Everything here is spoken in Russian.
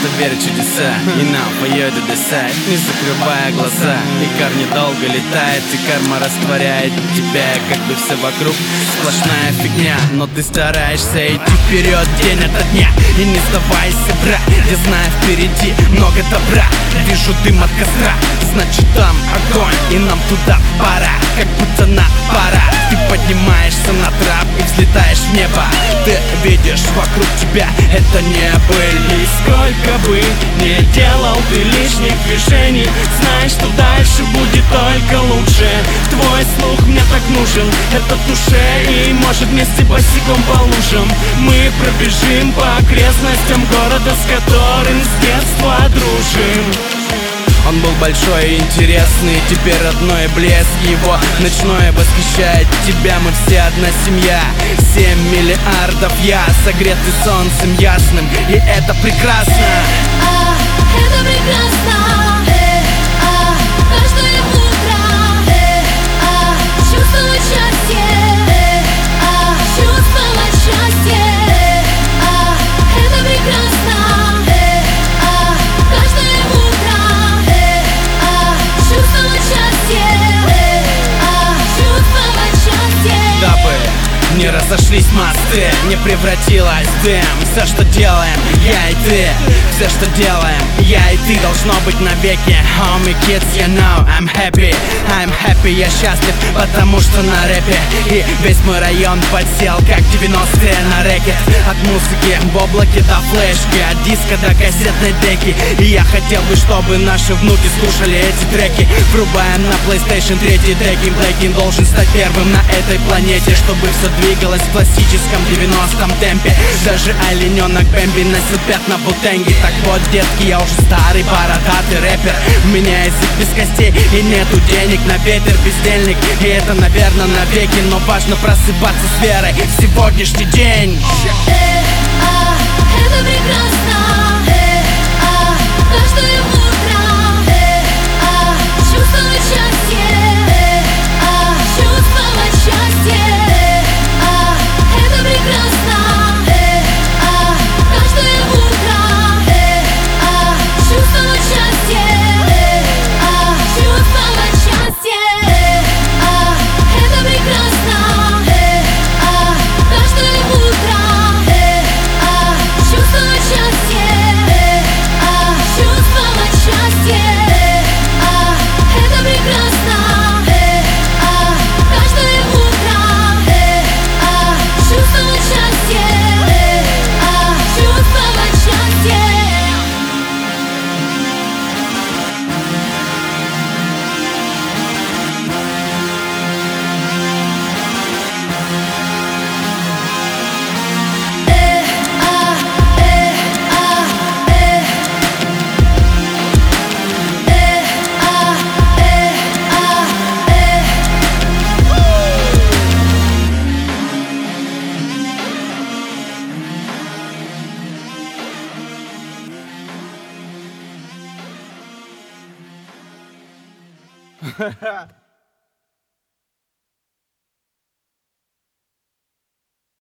просто верь в чудеса, и нам поет десайд, не закрывая глаза. И кар недолго летает, и карма растворяет тебя, как бы все вокруг сплошная фигня. Но ты стараешься идти вперед день ото дня, и не сдавайся, брат. Я знаю, впереди много добра, вижу дым от костра, значит там огонь, и нам туда пора, как будто на парад. Ты поднимаешься на трап и взлетаешь в небо. Ты видишь вокруг тебя это небо. И сколько бы не делал ты лишних движений, знай, что дальше будет только лучше. Твой слух мне так нужен, это в душе, и может вместе босиком по лужам мы пробежим по окрестностям города, с которым с детства дружим. Он был большой и интересный, теперь родной блеск его ночное восхищает тебя. Мы все одна семья, 7 миллиардов я, согреты солнцем ясным, и это прекрасно. Это прекрасно. Каждое утро чувствовать счастье, чувствовать счастье. Это прекрасно. Каждое утро чувствовать счастье, чувствовать счастье. Дабы не разошлись мосты, не превратилась в дым. Все, что делаем, я и ты, все, что делаем, я и ты, должно быть навеки. Homie kids, you know I'm happy, я счастлив, потому что на рэпе. И весь мой район подсел, как 90-е на рэкет. От музыки в облаке до флешки, от диска до кассетной деки. И я хотел бы, чтобы наши внуки слушали эти треки. Врубаем на PlayStation 3 треки. Блэкин должен стать первым на этой планете, чтобы все двигалось в классическом 90-м темпе. Даже олененок Бэмби носил пятна бутенги. Так вот, детки, я уже старый бородатый рэпер. У меня язык без костей и нету денег на ветер, бездельник. И это, наверное, навеки, но важно просыпаться с верой в сегодняшний день. Это прекрасно. Каждое утро чувствовать счастье, чувствовать счастье. Это прекрасно. Каждое утро чувствовать счастье, чувствовать счастье. Это прекрасно. Каждое утро чувствовать счастье, чувствовать счастье. Это прекрасно. Каждое утро чувствовать счастье, чувствовать счастье. Ха-ха.